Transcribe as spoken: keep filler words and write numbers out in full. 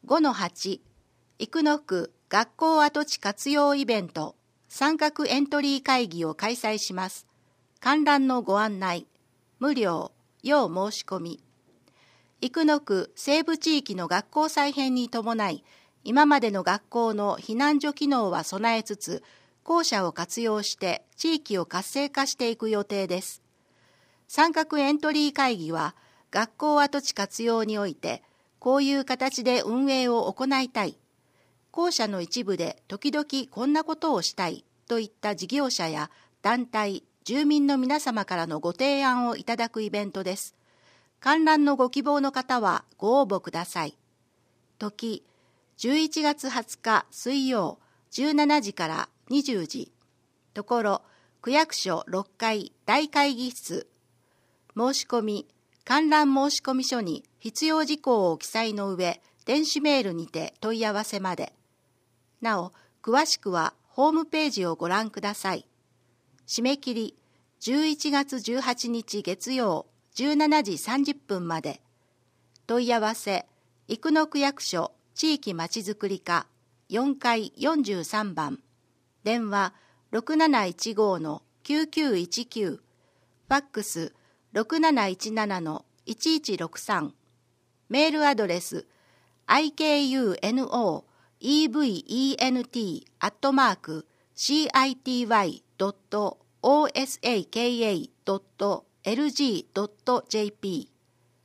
ごのはち、生野区学校跡地活用イベント参画エントリー会議を開催します。観覧のご案内、無料、要申し込み。生野区西部地域の学校再編に伴い、今までの学校の避難所機能は備えつつ、校舎を活用して地域を活性化していく予定です。参画エントリー会議は、学校跡地活用において、こういう形で運営を行いたい。校舎の一部で時々こんなことをしたいといった事業者や団体、住民の皆様からのご提案をいただくイベントです。観覧のご希望の方はご応募ください。時、じゅういちがつはつか水曜じゅうしちじからにじゅうじ。ところ、区役所ろっかい大会議室。申し込み、観覧申込書に必要事項を記載の上、電子メールにて問い合わせまで。なお、詳しくはホームページをご覧ください。締め切り、じゅういちがつじゅうはちにち月曜じゅうしちじさんじゅっぷんまで。問い合わせ、生野区役所地域まちづくり課よんかいよんじゅうさんばん。電話ろくなないちごのきゅうきゅういちきゅう。ファックスろくなないちななのいちいちろくさん。メールアドレス アイケーユーエヌオーイーブイイーエヌティー アットマーク シーアイティーワイドットオーエスエーケーエードットエルジードットジェーピー